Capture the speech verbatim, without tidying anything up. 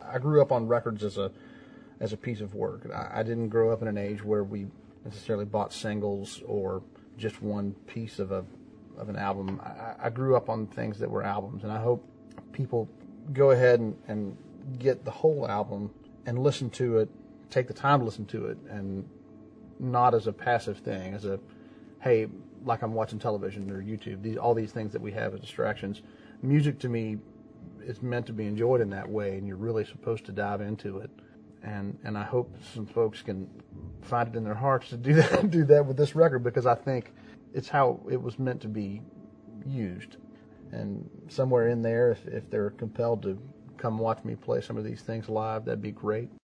I grew up on records as a as a piece of work. I, I didn't grow up in an age where we necessarily bought singles or just one piece of a of an album. I, I grew up on things that were albums, and I hope people go ahead and, and get the whole album and listen to it, take the time to listen to it, and not as a passive thing, as a, hey, like I'm watching television or YouTube, these, all these things that we have as distractions. Music to me is meant to be enjoyed in that way, and you're really supposed to dive into it. And and I hope some folks can find it in their hearts to do that, do that with this record, because I think it's how it was meant to be used. And somewhere in there, if, if they're compelled to come watch me play some of these things live, that'd be great.